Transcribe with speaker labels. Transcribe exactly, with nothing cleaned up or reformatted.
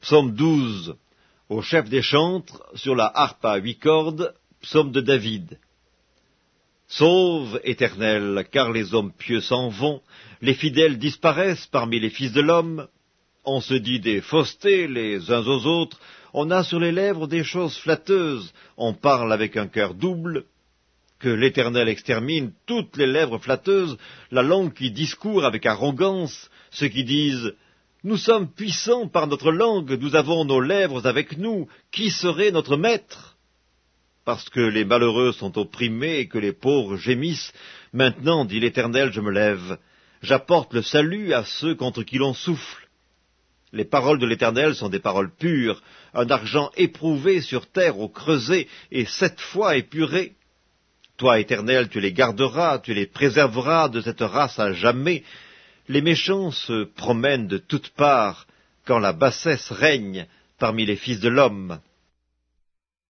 Speaker 1: Psaume douze. Au chef des chantres, sur la harpe à huit cordes, psaume de David. Sauve, Éternel, car les hommes pieux s'en vont, les fidèles disparaissent parmi les fils de l'homme. On se dit des faussetés les uns aux autres, on a sur les lèvres des choses flatteuses, on parle avec un cœur double. Que l'Éternel extermine toutes les lèvres flatteuses, la langue qui discourt avec arrogance, ceux qui disent « Nous sommes puissants par notre langue, nous avons nos lèvres avec nous, qui serait notre maître ?» Parce que les malheureux sont opprimés et que les pauvres gémissent, maintenant, dit l'Éternel, je me lève, j'apporte le salut à ceux contre qui l'on souffle. Les paroles de l'Éternel sont des paroles pures, un argent éprouvé sur terre au creuset et sept fois épuré. Toi, Éternel, tu les garderas, tu les préserveras de cette race à jamais. Les méchants se promènent de toutes parts, quand la bassesse règne parmi les fils de l'homme.